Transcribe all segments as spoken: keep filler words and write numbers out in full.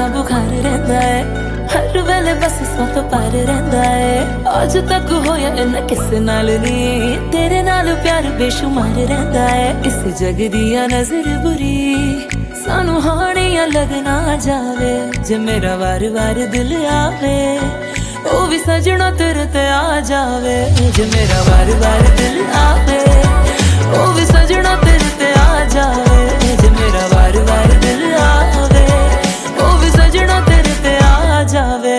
वांगू खार रहिंदा है, हर वेले बस सौ तो पार रहिंदा है। अज तक होया इन्ना किसे नाल नी, तेरे नाल प्यार बेशुमार रहिंदा है। इस जग दिया नजर बुरी सानू हानियां लगना जावे, जे मेरा वार वार दिल आवे ओ भी सजना तेरे ते आ जावे। जे मेरा वार वार दिल आवे ओ भी सजना तेरे ते आ जावे। जे मेरा वार वार दिल आवे ओ भी सजना तेरे ते आ जावे।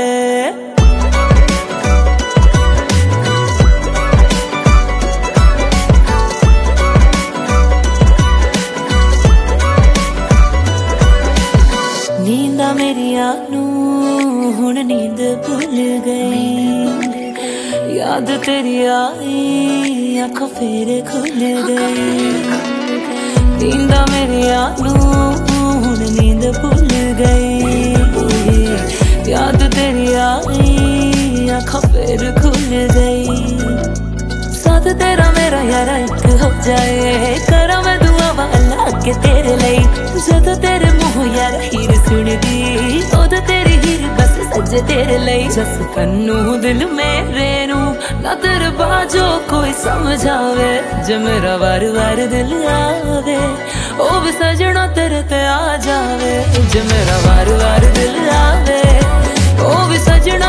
नींदा मेरिया नू हुण नींद भुल गई, याद तेरी आई आँख फिर खुल गई। नींदा मेरिया नू हुण नींद भुल गई, याद तेरी आई आँख फिर खुल गई। साथ तेरा मेरा यारा एक हो जाए, करा मैं दुआवां अल्लाह अगे तेरे लई। जदों तेरे मुँह यार हीर सुनदी ओद तेरी हीर बस सजे तेरे लई। जस कन्नू दिल मेरे नू ना तेरे बाजो कोई समझावे, जे मेरा वार वार दिल आवे ओ भी सजना तेरे ते आ जावे। जे मेरा वार वार दिल आवे ओ भी सजना